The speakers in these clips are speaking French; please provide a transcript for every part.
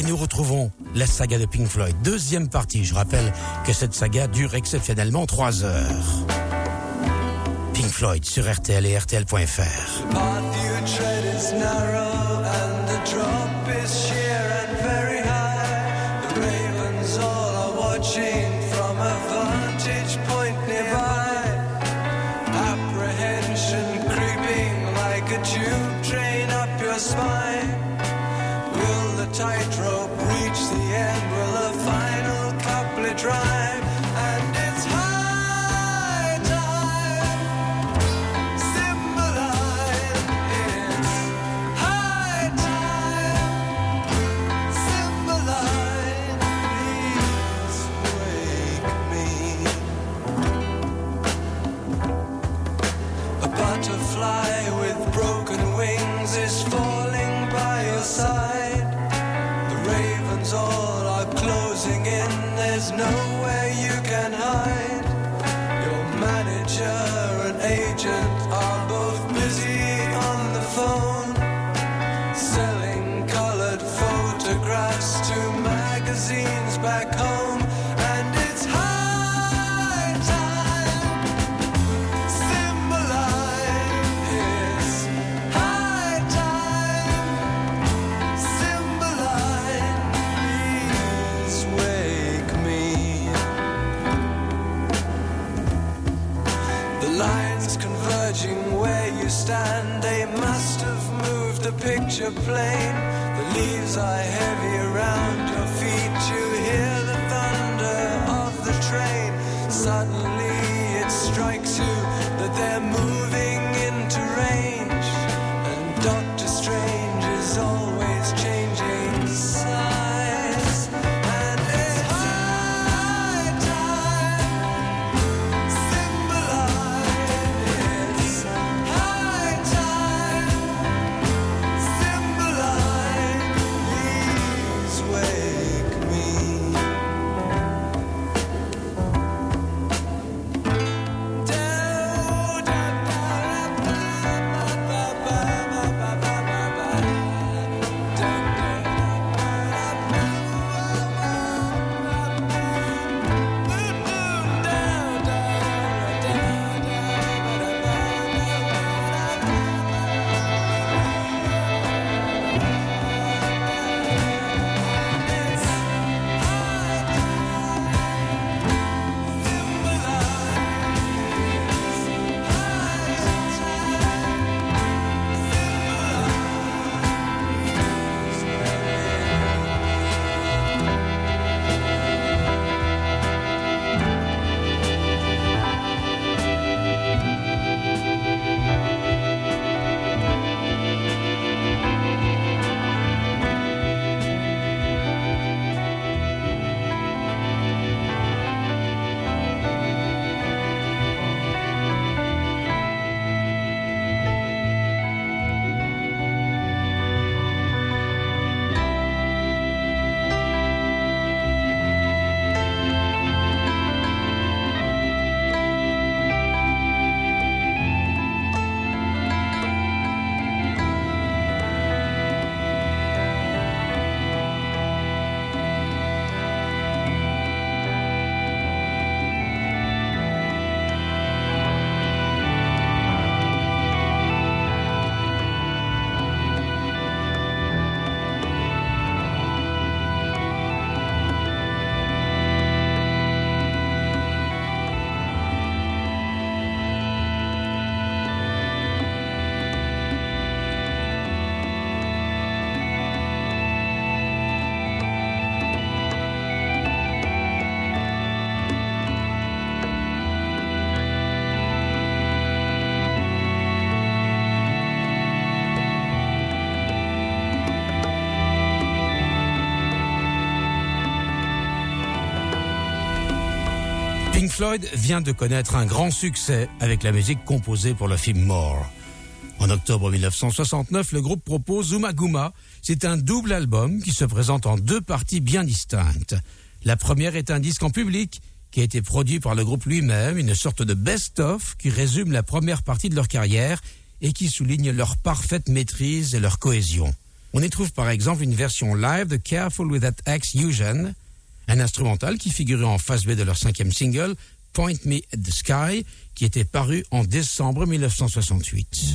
et nous retrouvons la saga de Pink Floyd, deuxième partie. Je rappelle que cette saga dure exceptionnellement 3 heures. Pink Floyd sur RTL et RTL.fr. Spine. Will the tightrope reach the end? Will the final couplet drive? And it's high time, Cymbeline. It's high time, Cymbeline. Please wake me. A butterfly with broken wings is falling by your side. The ravens all are closing in. There's nowhere you can hide. Your manager and agent are both busy on the phone, selling colored photographs to magazines back home. And it's high time, Cymbeline. It's high time, Cymbeline. Please wake me. The lines converging where you stand, they must have moved the picture plane. The leaves are heavy around your feet. You hear the thunder of the train. Suddenly it strikes you that they're moving into range. And Doctor Strange is always changing size. And it's high time, Cymbeline. It's high time, Cymbeline. Please wake me. Pink Floyd vient de connaître un grand succès avec la musique composée pour le film More. En octobre 1969, le groupe propose Ummagumma. C'est un double album qui se présente en 2 parties bien distinctes. La première est un disque en public qui a été produit par le groupe lui-même, une sorte de best-of qui résume la première partie de leur carrière et qui souligne leur parfaite maîtrise et leur cohésion. On y trouve par exemple une version live de Careful with That Ex Eugen, un instrumental qui figurait en face B de leur 5e single, Point Me at the Sky, qui était paru en décembre 1968.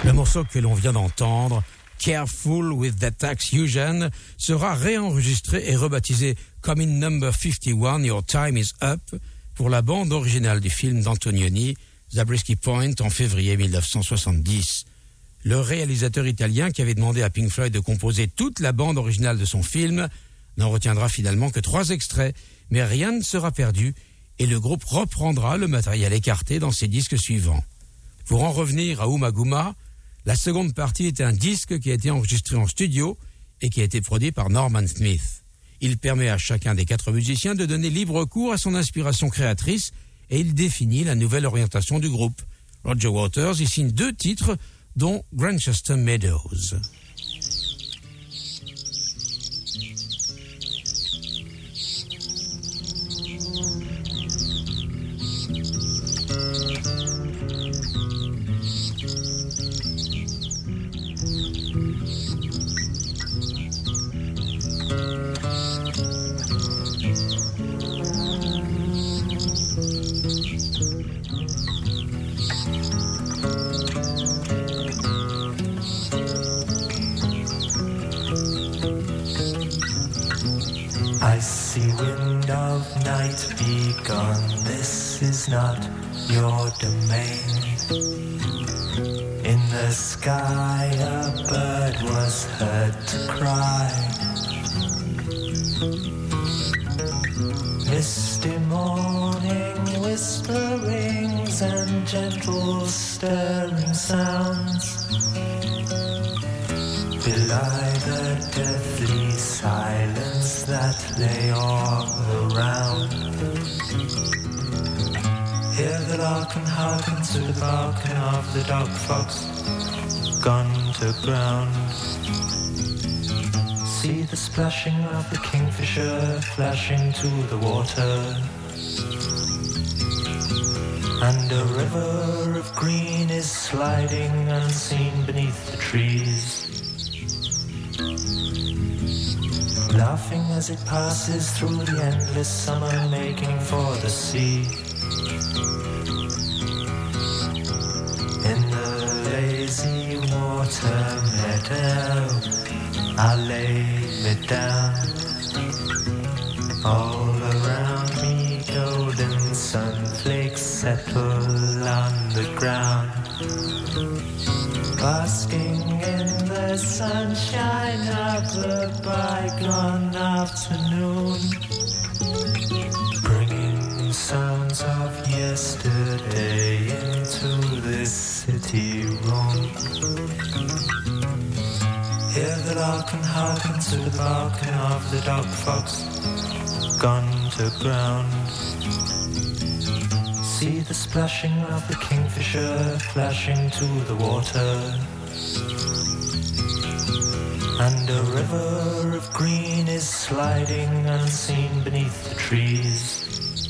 Le morceau que l'on vient d'entendre, Careful with That Axe Eugene, sera réenregistré et rebaptisé Coming Number 51, Your Time is Up, pour la bande originale du film d'Antonioni, Zabriskie Point, en février 1970. Le réalisateur italien qui avait demandé à Pink Floyd de composer toute la bande originale de son film n'en retiendra finalement que 3 extraits, mais rien ne sera perdu et le groupe reprendra le matériel écarté dans ses disques suivants. Pour en revenir à Uma Guma, la seconde partie est un disque qui a été enregistré en studio et qui a été produit par Norman Smith. Il permet à chacun des 4 musiciens de donner libre cours à son inspiration créatrice et il définit la nouvelle orientation du groupe. Roger Waters y signe 2 titres, dont Grantchester Meadows. Wind of night, be gone, this is not your domain. In the sky a bird was heard to cry. Misty morning whisperings and gentle stirring sounds belie the deathly silence that lay all around. Hear the lark and hearken to the barking of the dog fox gone to ground. See the splashing of the kingfisher flashing to the water, and a river of green is sliding unseen beneath the trees, laughing as it passes through the endless summer, making for the sea. In the lazy water meadow, I lay me down. All around me golden sunflakes settle on the ground, basking in the sunshine of the bygone afternoon, bringing sounds of yesterday into this city room. Hear the lark and hearken to the barking of the dog fox gone to ground. See the splashing of the kingfisher flashing to the water, and a river of green is sliding unseen beneath the trees,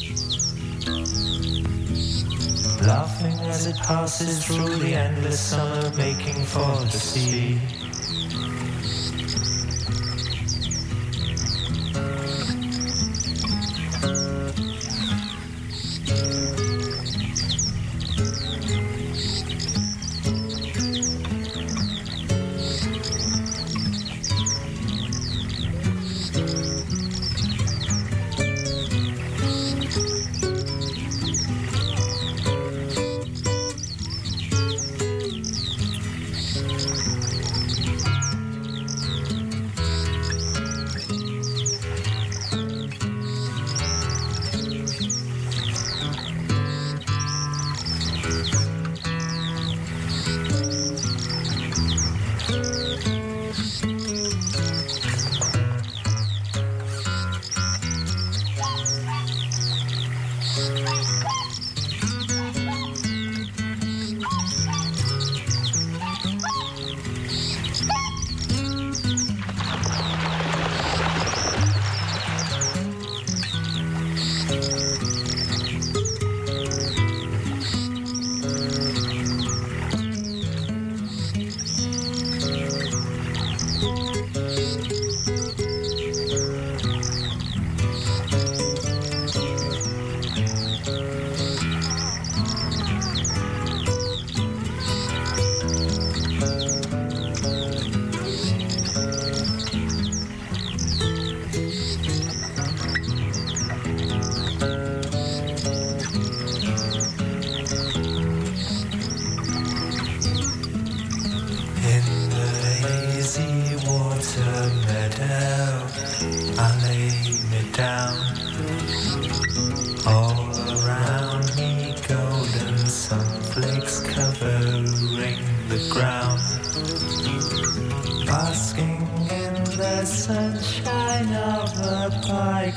laughing as it passes through the endless summer, making for the sea.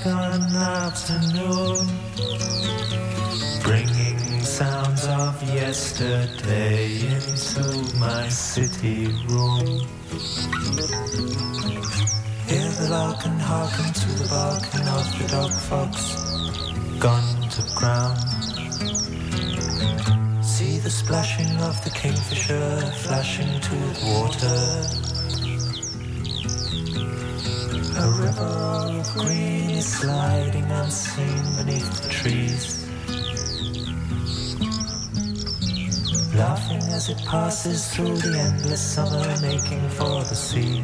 bygone afternoon, bringing sounds of yesterday into my city room. Hear the lark and hearken to the barking of the dog fox gone to ground. See the splashing of the kingfisher flashing to the water. A river of green is sliding unseen beneath the trees, laughing as it passes through the endless summer, making for the sea.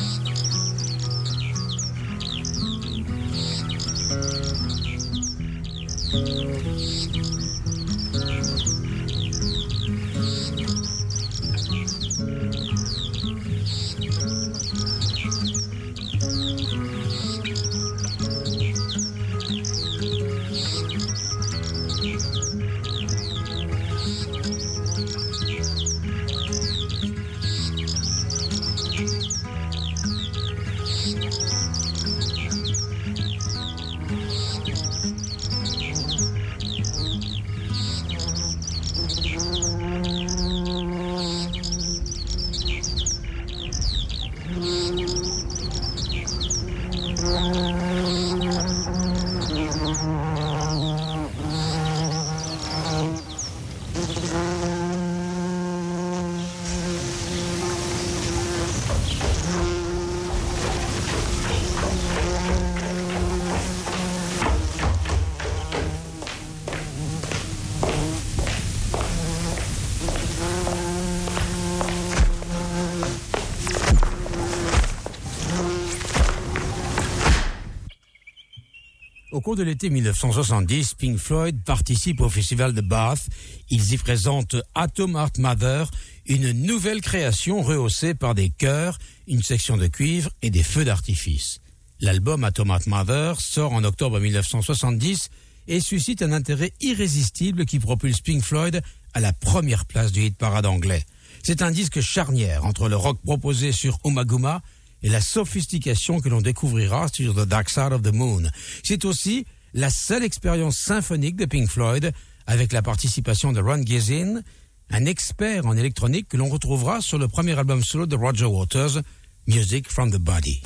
Au cours de l'été 1970, Pink Floyd participe au festival de Bath. Ils y présentent Atom Heart Mother, une nouvelle création rehaussée par des chœurs, une section de cuivre et des feux d'artifice. L'album Atom Heart Mother sort en octobre 1970 et suscite un intérêt irrésistible qui propulse Pink Floyd à la première place du hit parade anglais. C'est un disque charnière entre le rock proposé sur Ummagumma et la sophistication que l'on découvrira sur The Dark Side of the Moon. C'est aussi la seule expérience symphonique de Pink Floyd avec la participation de Ron Geesin, un expert en électronique que l'on retrouvera sur le premier album solo de Roger Waters, Music from the Body.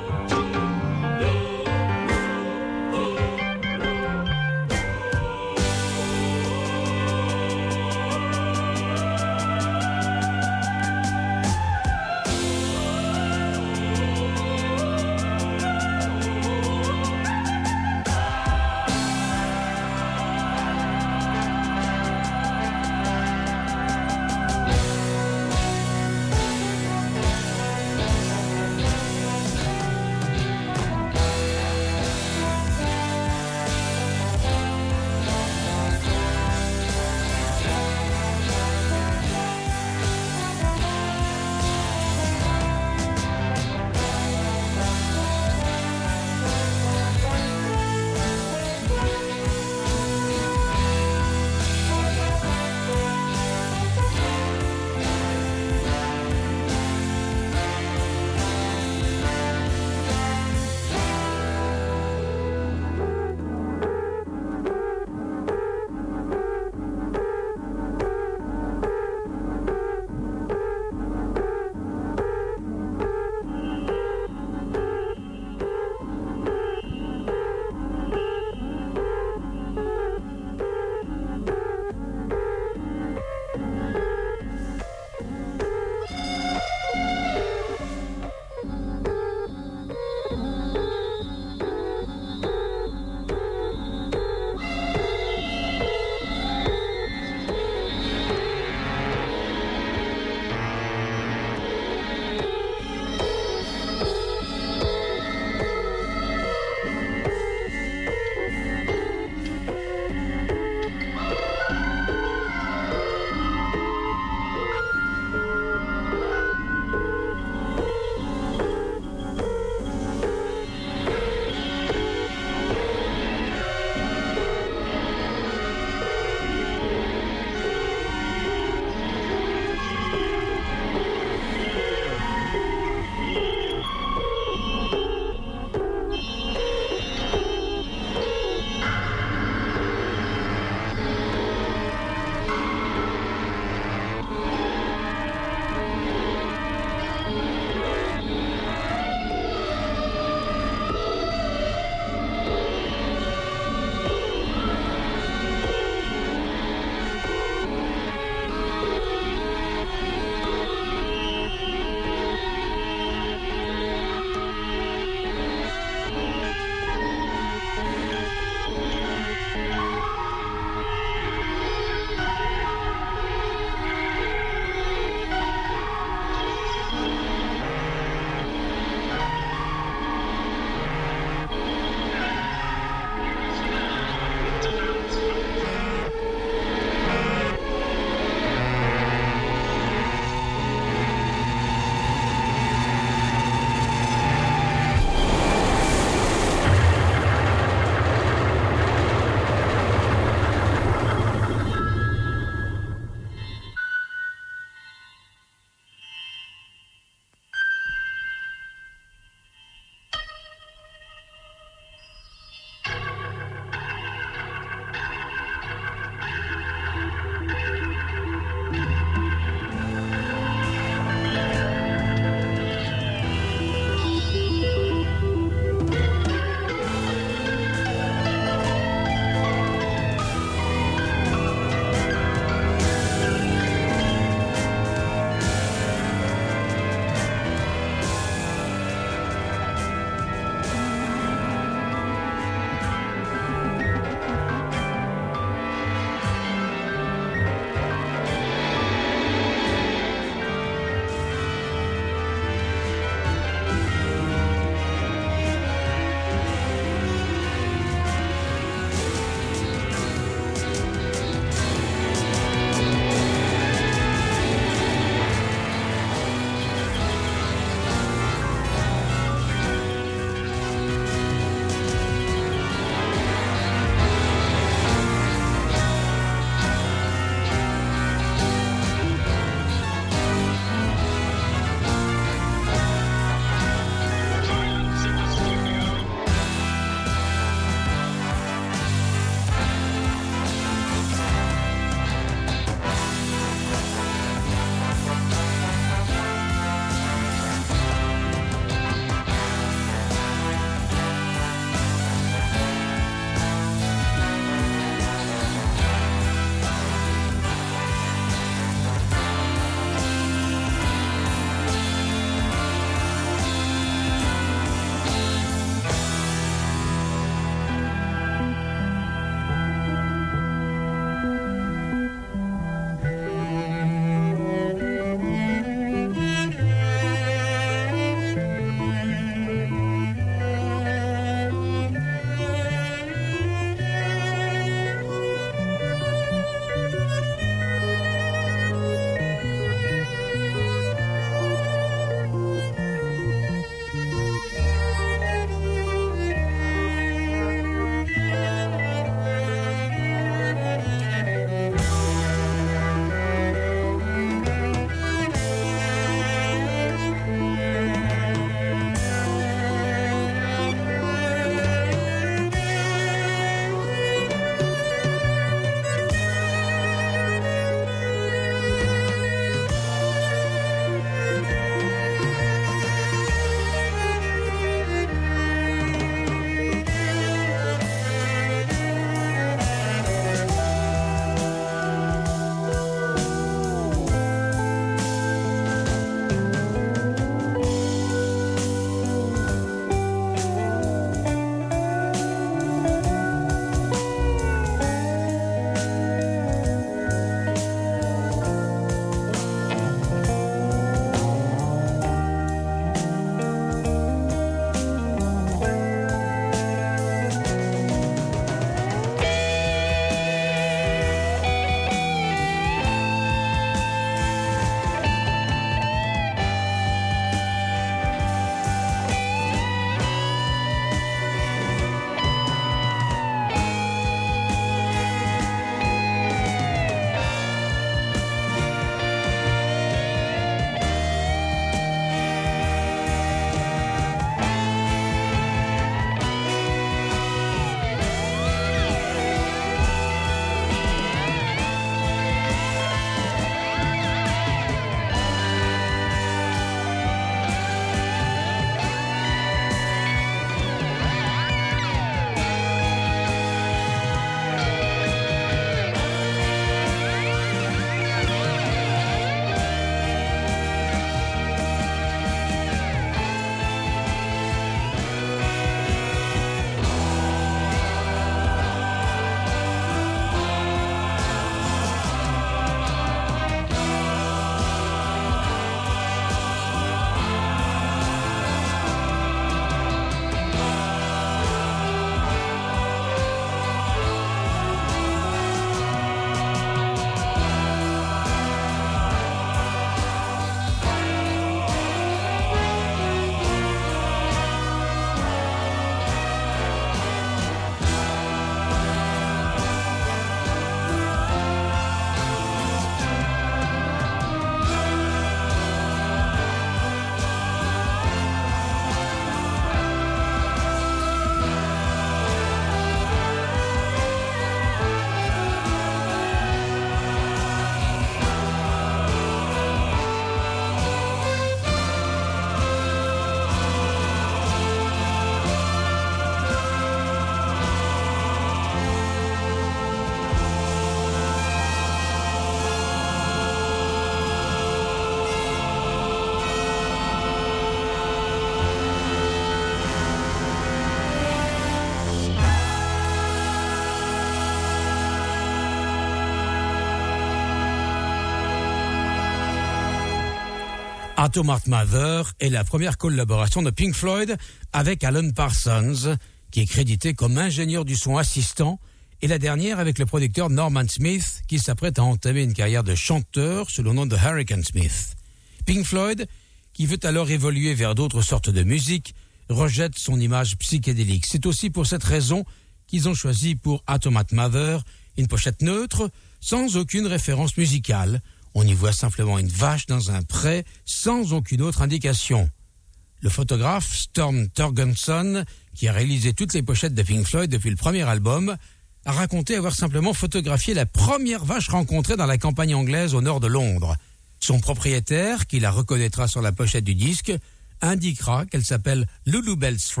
Atomic Mother est la première collaboration de Pink Floyd avec Alan Parsons, qui est crédité comme ingénieur du son assistant, et la dernière avec le producteur Norman Smith, qui s'apprête à entamer une carrière de chanteur sous le nom de Hurricane Smith. Pink Floyd, qui veut alors évoluer vers d'autres sortes de musique, rejette son image psychédélique. C'est aussi pour cette raison qu'ils ont choisi pour Atomic Mother une pochette neutre, sans aucune référence musicale. On y voit simplement une vache dans un pré, sans aucune autre indication. Le photographe Storm Thorgerson, qui a réalisé toutes les pochettes de Pink Floyd depuis le premier album, a raconté avoir simplement photographié la première vache rencontrée dans la campagne anglaise au nord de Londres. Son propriétaire, qui la reconnaîtra sur la pochette du disque, indiquera qu'elle s'appelle Lulu Bell 3.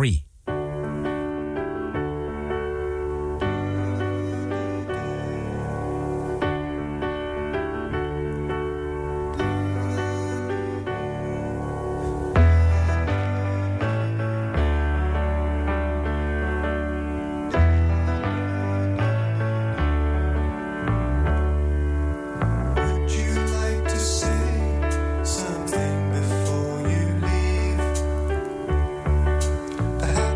Perhaps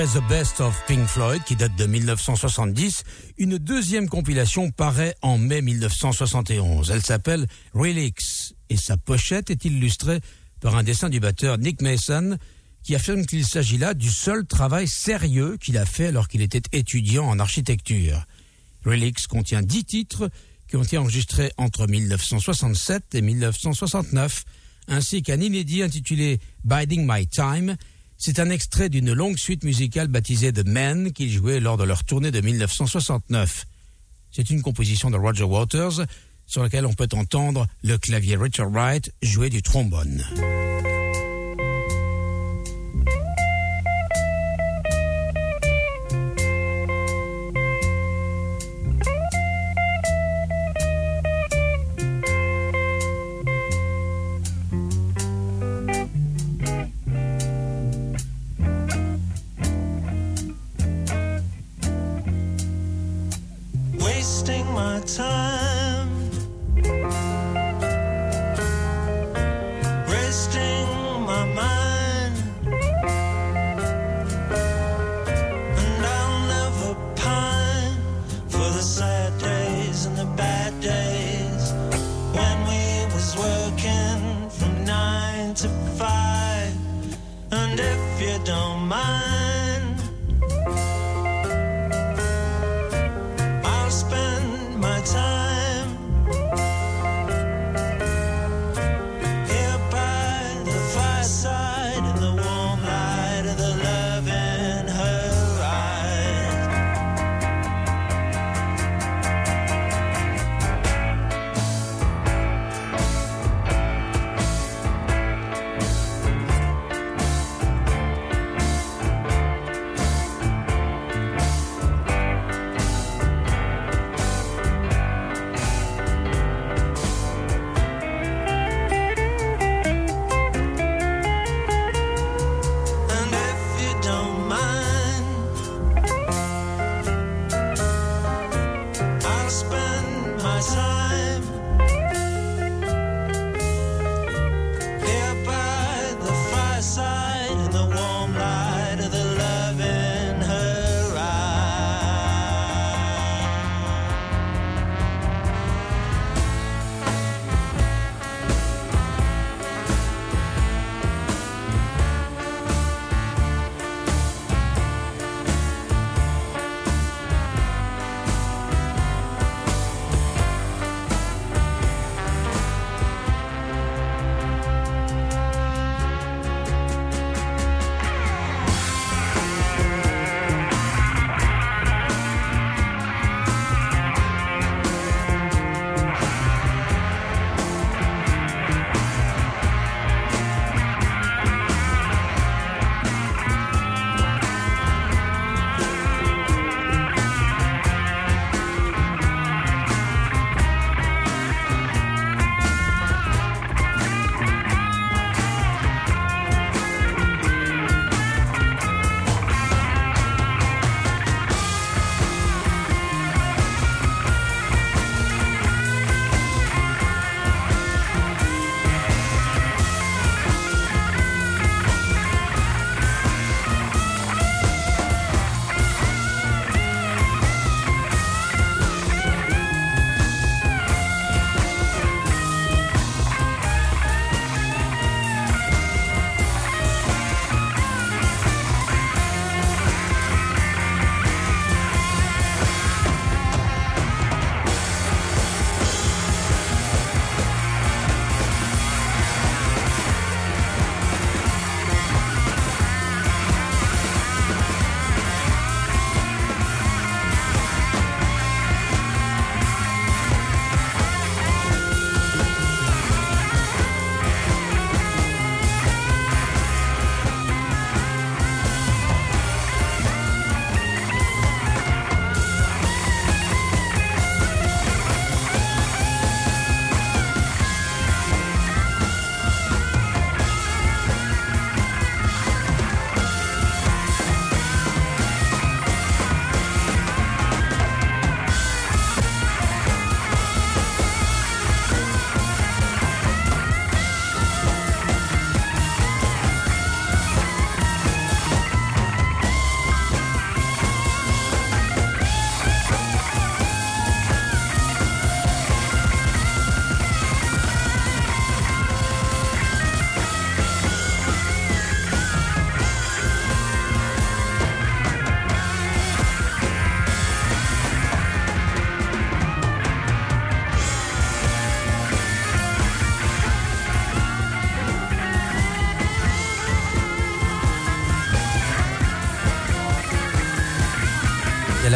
Après The Best of Pink Floyd, qui date de 1970, une deuxième compilation paraît en mai 1971. Elle s'appelle Relics et sa pochette est illustrée par un dessin du batteur Nick Mason qui affirme qu'il s'agit là du seul travail sérieux qu'il a fait alors qu'il était étudiant en architecture. Relics contient 10 titres qui ont été enregistrés entre 1967 et 1969, ainsi qu'un inédit intitulé Biding My Time. C'est un extrait d'une longue suite musicale baptisée The Men qu'ils jouaient lors de leur tournée de 1969. C'est une composition de Roger Waters sur laquelle on peut entendre le clavier Richard Wright jouer du trombone. Wasting my time, resting my mind, and I'll never pine for the sad days and the bad days when we was working from 9 to 5. And if you don't mind, spend my time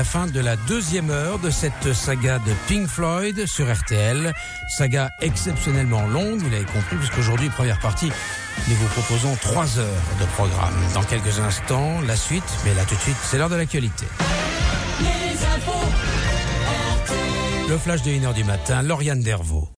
fin de la deuxième heure de cette saga de Pink Floyd sur RTL. Saga exceptionnellement longue, vous l'avez compris, puisqu'aujourd'hui, première partie, nous vous proposons 3 heures de programme. Dans quelques instants, la suite, mais là tout de suite, c'est l'heure de l'actualité. Le flash de 1h du matin, Lauriane Dervaux.